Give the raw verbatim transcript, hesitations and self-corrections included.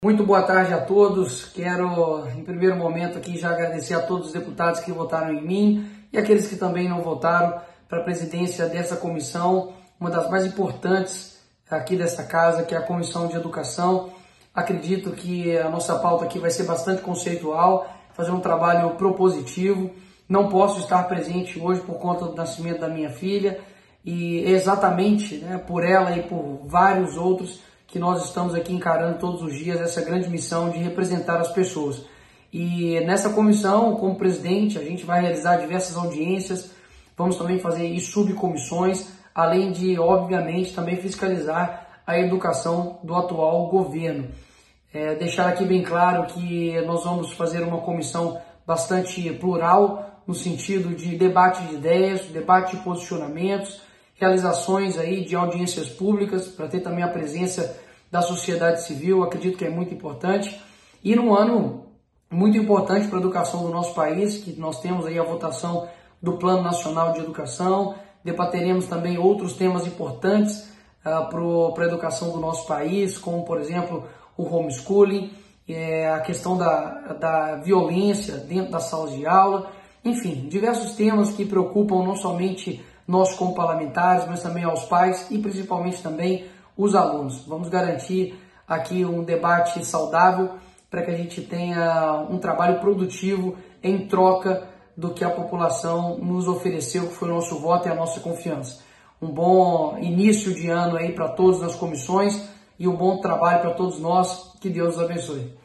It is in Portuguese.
Muito boa tarde a todos. Quero, em primeiro momento, aqui já agradecer a todos os deputados que votaram em mim e aqueles que também não votaram para a presidência dessa comissão, uma das mais importantes aqui dessa casa, que é a Comissão de Educação. Acredito que a nossa pauta aqui vai ser bastante conceitual, fazer um trabalho propositivo. Não posso estar presente hoje por conta do nascimento da minha filha e é exatamente, né, por ela e por vários outros que nós estamos aqui encarando todos os dias essa grande missão de representar as pessoas. E nessa comissão, como presidente, a gente vai realizar diversas audiências, vamos também fazer subcomissões, além de, obviamente, também fiscalizar a educação do atual governo. É, deixar aqui bem claro que nós vamos fazer uma comissão bastante plural, no sentido de debate de ideias, debate de posicionamentos, realizações aí de audiências públicas, para ter também a presença da sociedade civil, acredito que é muito importante. E num ano muito importante para a educação do nosso país, que nós temos aí a votação do Plano Nacional de Educação, debateremos também outros temas importantes uh, para a educação do nosso país, como, por exemplo, o homeschooling, é, a questão da, da violência dentro das salas de aula, enfim, diversos temas que preocupam não somente nós como parlamentares, mas também aos pais e principalmente também os alunos. Vamos garantir aqui um debate saudável para que a gente tenha um trabalho produtivo em troca do que a população nos ofereceu, que foi o nosso voto e a nossa confiança. Um bom início de ano aí para todos nas comissões e um bom trabalho para todos nós. Que Deus os abençoe.